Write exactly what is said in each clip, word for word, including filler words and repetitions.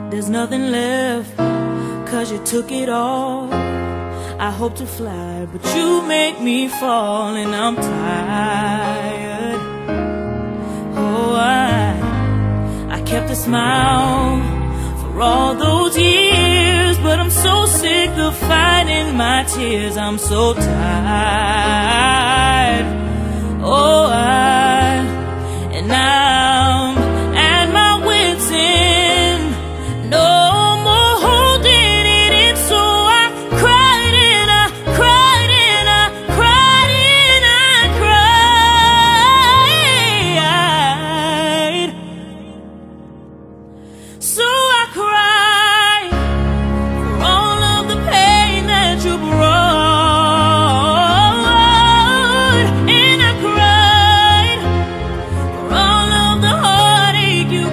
There's nothing left, 'cause you took it all. I hope to fly, but you make me fall, and I'm tired. Oh, I, I kept a smile for all those years, but I'm so sick of fighting my tears. I'm so tired. Oh, I, and I'm at my wit's end. No more holding it in, so I cried and I cried and I cried and I cried. So I cried for all of the pain that you brought, and I cried for all of the heartache you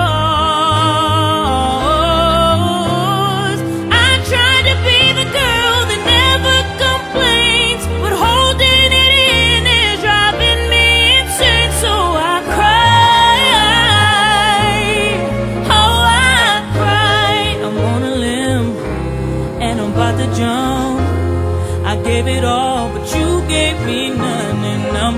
caused. I tried to be the girl that never complains, but holding it in is driving me insane. So I cried. Oh, I cried. I'm on a limb and I'm about to jump. I gave it all, but you gave me none, and I'm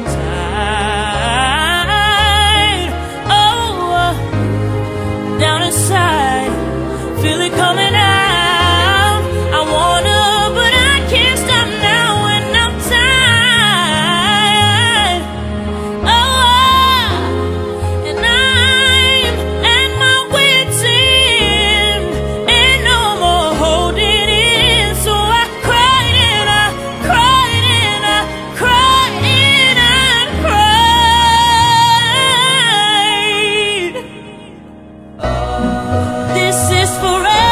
tired. Oh, uh, down inside, feel it coming out. I wanna, but I can't stop now, and I'm tired. Oh, uh, and I'm at my wit's end, and no more holding in. So I cried and I cried and I cried and I cried. This is forever.